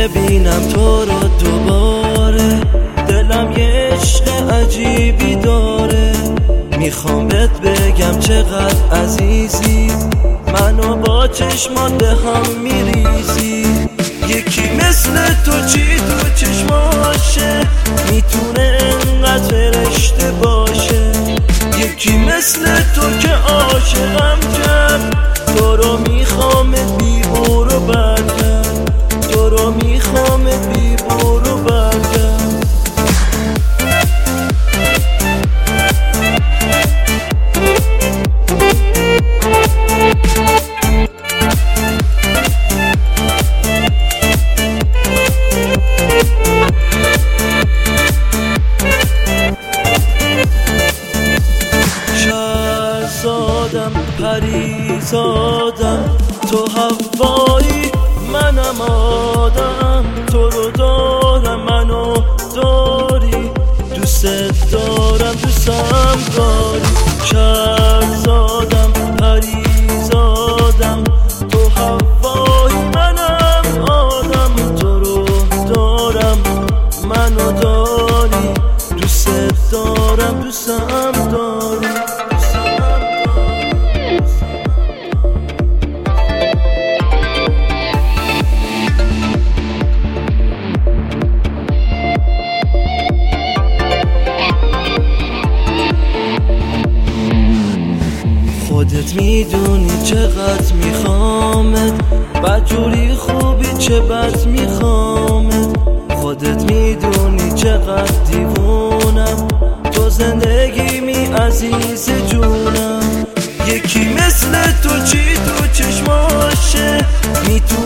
ببینم تو رو دوباره، دلم یه عشق عجیبی داره. میخوام بهت بگم چقدر عزیزی، منو با چشمات به هم میریزی. یکی مثل تو چی تو چشماشه، میتونه انقدر فرشته باشه. یکی مثل تو که عاشقم کرد، تو رو میخوام بی برو برگرد، تو رو میخوام بی برو برگرد. شهرزادم پریزادم، تو هوایی منم آدم. تو رو دارم منو داری، دوست دارم دوستم داری. شهرزادم پریزادم، تو هوایی منم آدم. تو رو دارم منو داری، دوست دارم دوستم داری. خودت میدونی چقدر میخوامت، بدجوری خوبی چه بد میخوامت. خودت میدونی چقدر دیوونم، تو زندگیمی عزیز جونم. یکی مثل تو چی تو چشماشه، میتونی